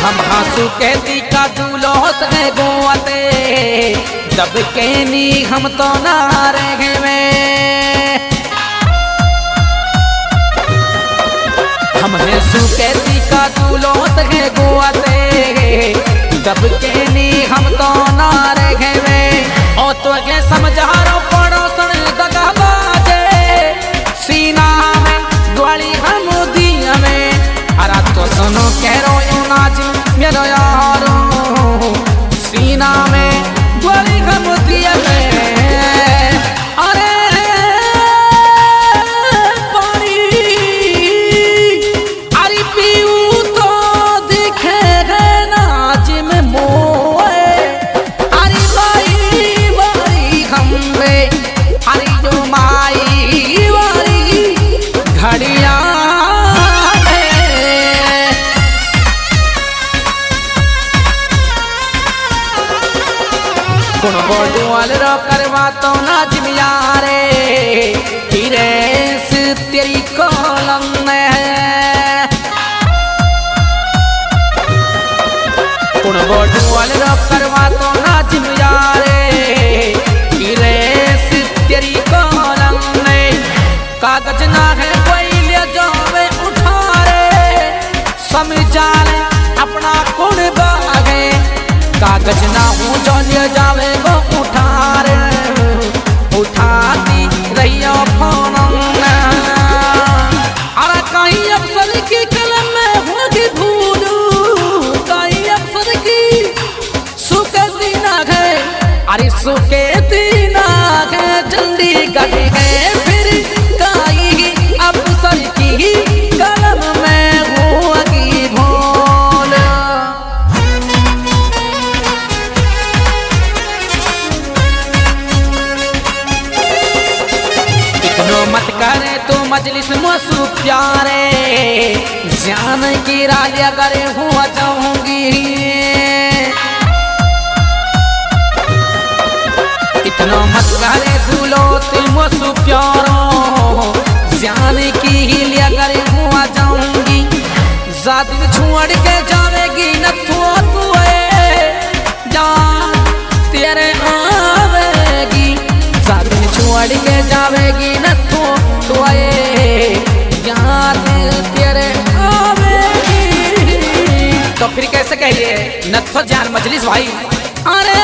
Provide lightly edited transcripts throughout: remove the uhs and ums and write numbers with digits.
हम हासू कहती का दूल्होत है गोते दब के नी हम तो ना रहे में हम हासू कहती का दूल्होत है गोते दब के नी हम तो ना रहे में और तो के समझारो पड़ोसन दगा बाजे सीना में द्वाली हम दिया में अरा तो सुनो कह रो यू नाच मेरा यारो सीना में द्वाली हम दिया में अरे पानी अरे पीऊ तो दिखे रे नाच में मोए अरे बाई बाई हम रे अरे जो माई वाली घड़िया कुण बोल रो करवा तो नाजिम यारे हीरे से तेरी कोलम है कुण बोल रो करवा तो नाजिम यारे हीरे से तेरी कोलम है कागज ना है कोई ले जावे उठा रे समझा ले अपना कुण बागे कागज ना हूँ जो ले जावे वो उठा रे उठाती रहियो फोन अरे कहीं अफसर की कलम में होगी भूलू कहीं अफसर की सुकती ना है अरे सुकती ना है चंडीगढ़ गए फिर कहीं अफसर की कलम में होगी भूल मत करे तो मजलिस मसू प्यारे जान की रालिया करे हुआ जाऊंगी इतना मत करे दूलो तुम मसू प्यारो जान की लिया करे हुआ जाऊंगी जात छोड़ के जावेगी न तू जान तेरे आवेगी जात छोड़ के जावेगी न तू आए याद तेरे आवेगी तो फिर कैसे कहिए नत्थो जान मजलिस भाई अरे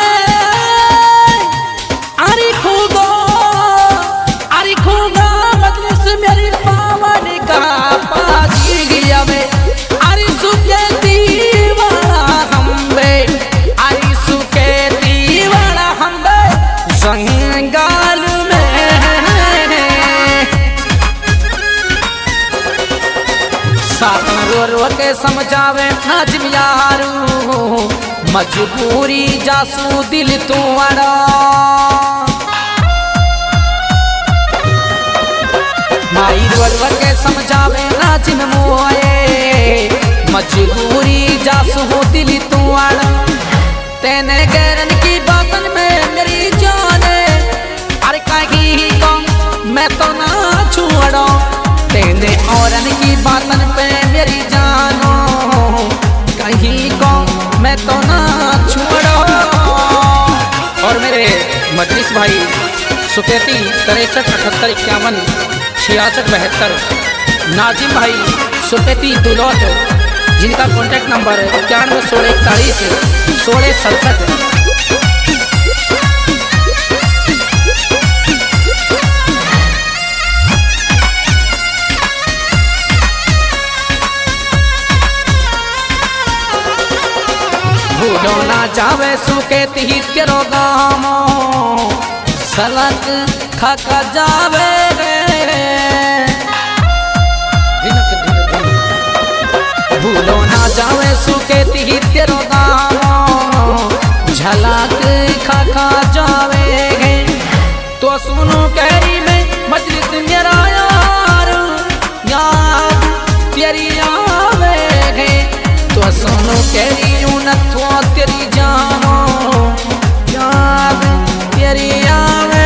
खूगा मजलिस मेरी पावन का पाजी गया में अरे सुखे दीवाना हम बे अरे सुखे दीवाना हम बे संगाल सातन रो रो के समझावे नाजिम यारू मजबूरी जासू दिल तुम्हारा माई रो रो के समझावे नाजिम मोए मजबूरी जासू दिल तुम्हारा तेने गैरन की बातन में मेरी जाने अरे कहीं को मैं तो ना छोड़ो तेने औरन की बातन पे मेरी जानो कहीं को मैं तो ना छोड़ो और मेरे मजलिस भाई सुकेती 63 78 51 66 72 नाजिम भाई सुकेती दुलौत जिनका कॉन्टैक्ट नंबर 91 16 41 16 67 भूलो ना जावे सुकेती तेरो गामो सलक खका जावे भूलो ना जावे सुकेती तेरो गामो झलक खका जावे तो सुनो कहरी में मजलिस मेरा यार याद तेरी आवे तो सुनो कहरी नथो तेरी जानो याद तेरी आवे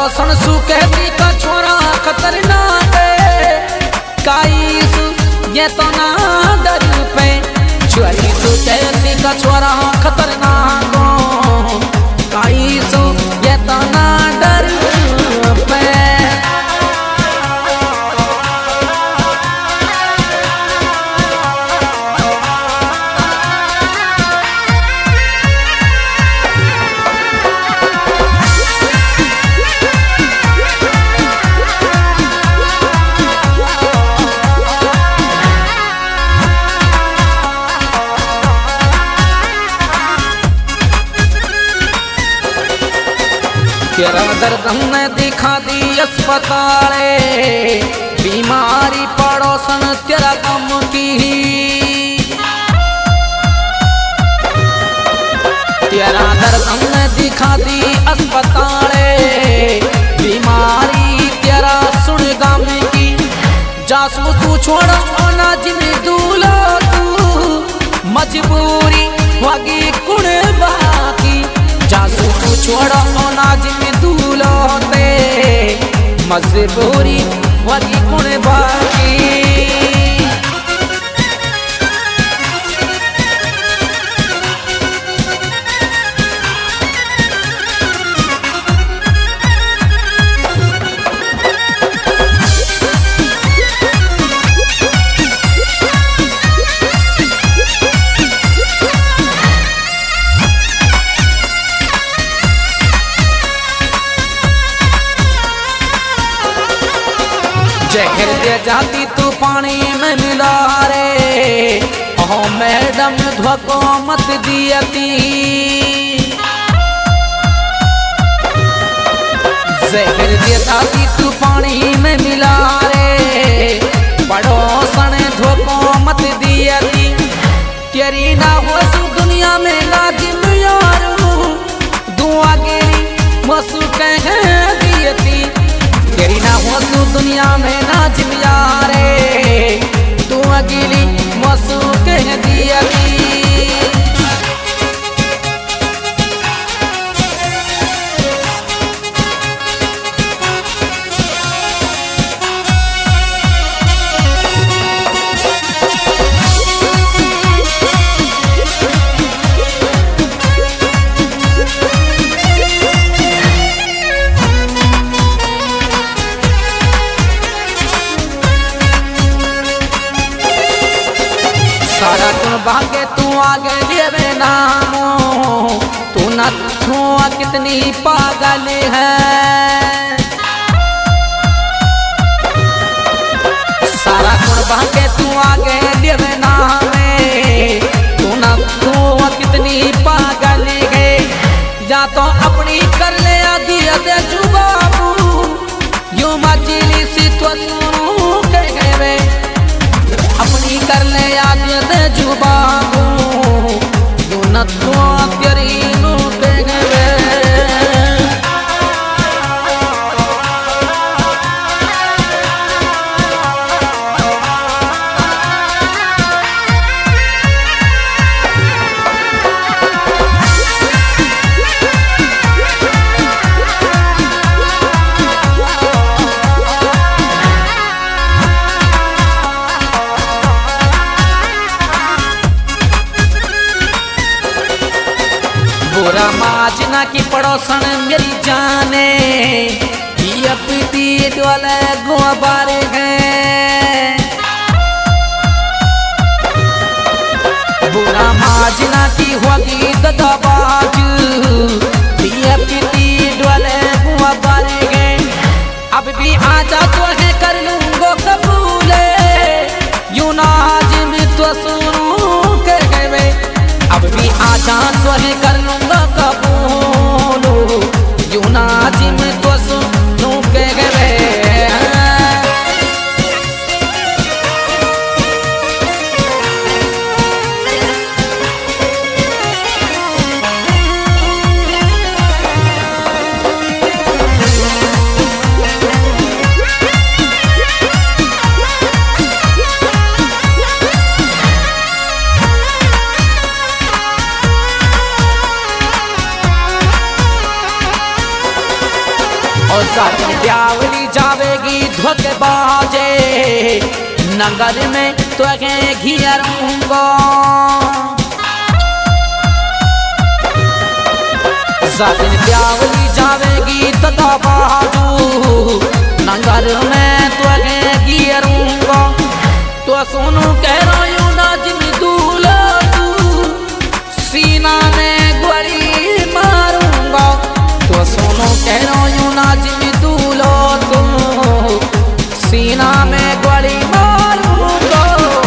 पड़ोसन सु कहती का छोरा खतरनाक काईस ये तो ना डर पे छोरी सु कहती का छोरा खतरनाक काईस ये तो ना डर पे। तेरा दर्द हमने दिखा दी अस्पताल बीमारी पड़ोसन तेरा कम की तेरा दर्द हमने दिखा दी अस्पताल बीमारी तेरा सुन गम की जासू तू छोड़ा ना जिन दूल्हा तू मजबूरी वगी कुण बाकी जासू तू छोड़ा ना जिन दूल्हे मजबूरी वगी कुण बाकी। जहर दे जाती तू पानी में मिला रे ओ मैडम धोखो मत दियती जहर दे जाती तू पानी में मिला रे पड़ोसन धोखो मत दियती तेरी ना हो सु दुनिया में लाजिम यारू दुआ गिरी मसू कह दियती तेरी ना हो तू दुनिया में नाजिम यारे तू अकेली मसू कह दिया सारा गुण भागे तू आगे देवे नामो तू न छुआ कितनी पागल है सारा गुण भागे तू आगे देवे नामे तू न छुआ कितनी पागल है या तो अपनी कर ले आदि अदे जुबाबू यूं मचली सी तो सुनू कह गए अपनी कर ले याद दे जुबाबू यू न तो तेरी नु पे गए। बुरा माजना की पड़ोसन मेरी जाने पीती डोले गोबारे गए बुरा माजना की होगी दगाबाज पीती डोले गोबारे गए अब भी आजा तो है कर लूंगो कबूले यूं नाजिम तो सुनू के गए अब भी आजा तो है कर लूंगा कबूल यूं नाजिम तो सुनू के गए। साजन ब्यावली जावेगी धोखेबाजे नगर में तो घिरूंगा साजन ब्यावली जावेगी धोखेबाजू नगर में तो घिरूंगा तो सोनू कह रहा हूँ नाजिम दूल्हा तू सीना में गोली मारूंगा तो सोनू कह रहा हूँ नाजिम दूल्हा तू सीना में गोली मारूंगा।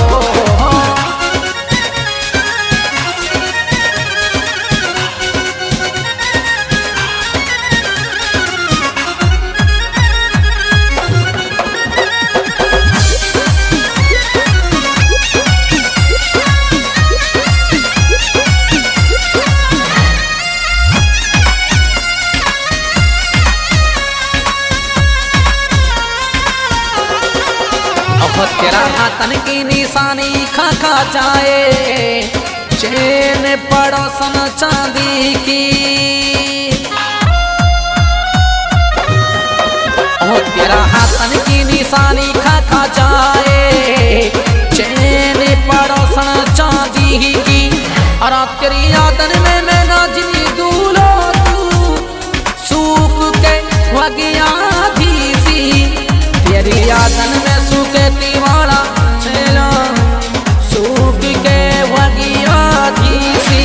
तेरा हाथन की निशानी खा खा जाए चैन पड़ोसन चांदी की ओ तेरा हाथन की निशानी खा खा जाए चैन पड़ोसन चांदी की और तेरी यादन में मैं नाजिम दूल्हा तू सूख के वगिया धी सी तेरी यादन में सूखे दीवाना चला सूख के वगिया थी सी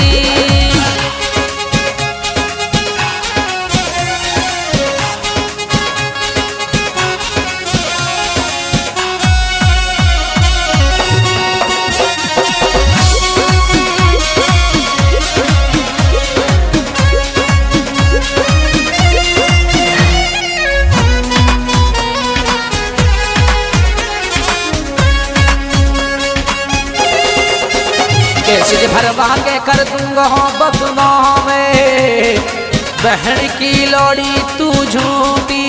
कैसे भरवा के कर दूंगा बदनाम में बहन की लोड़ी तू झूठी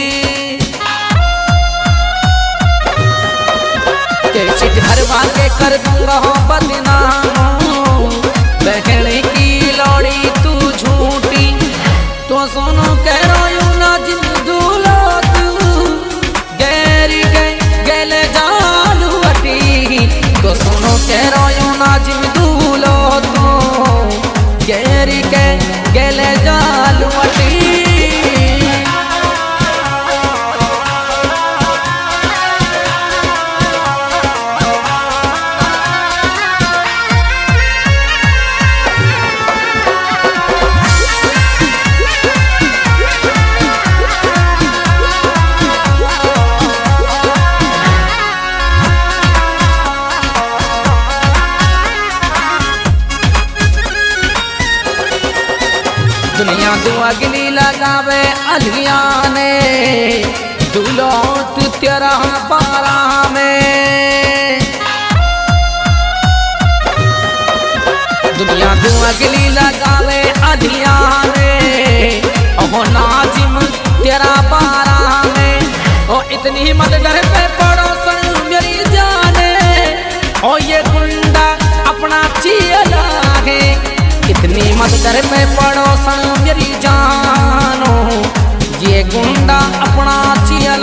कैसे भरवा के कर दूंगा बदनाम बहन की लोड़ी तू झूठी तो सोनू कह रहा हूँ नाजिम दूल्हा तू गैरी गैल जालू अटी तो सोनू कह रहा हूँ नाजिम दूल्हा तू गैरी गैल जालू अटी दुनिया दुआगली लगावे अलियाने दुलौट तेरा पारा में दुनिया दुआगली लगावे अलियाने ओ नाजिम तेरा पारा में ओ इतनी मत डर पे पड़ोसन मेरी जाने ओ ये गुंडा अपना चियला है इतनी मत डर पे पड़ोसन मेरी जानो ये गुंडा अपना चियल